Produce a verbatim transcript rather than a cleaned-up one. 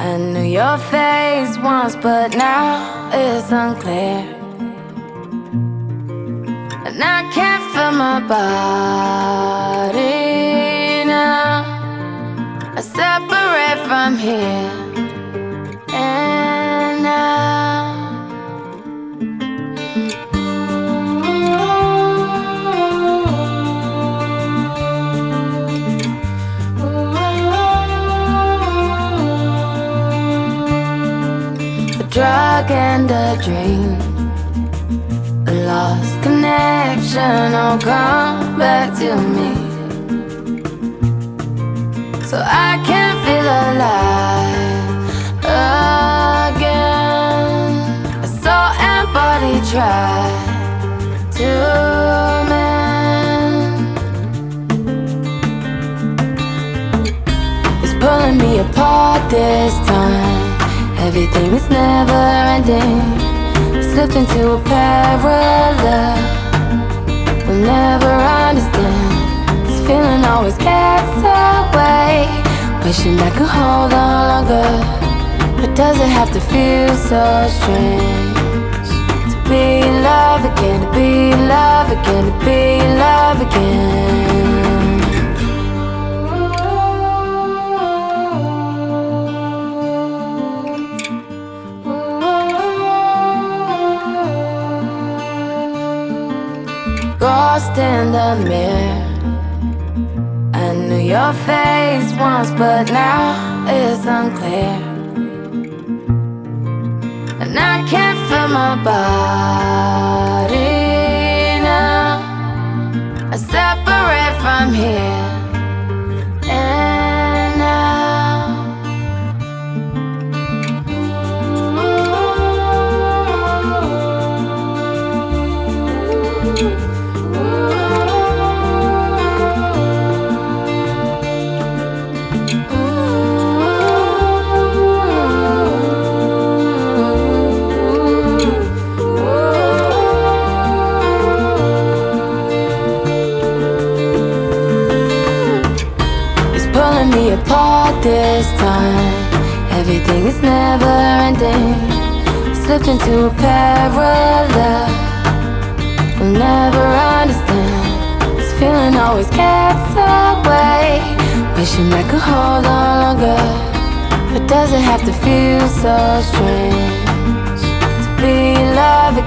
I knew your face once, but now it's unclear. And I can't feel my body now. I separate from here and now. A drug and a dream, a lost connection, all come back to me, so I can feel alive again. A soul and body try to mend. It's pulling me apart this time. Everything is never ending. Slipped into a parallel we'll never understand. This feeling always gets away. Wishing I could hold on longer, but does it have to feel so strange to be in love again, to be in love again, to be in love again? Lost in the mirror, I knew your face once, but now it's unclear. And I can't feel my body now. I separate from here and now. Me apart this time. Everything is never ending. Slipped into a parallel we'll never understand. This feeling always gets away. Wishing I could hold on longer, but does it have to feel so strange to be in love again?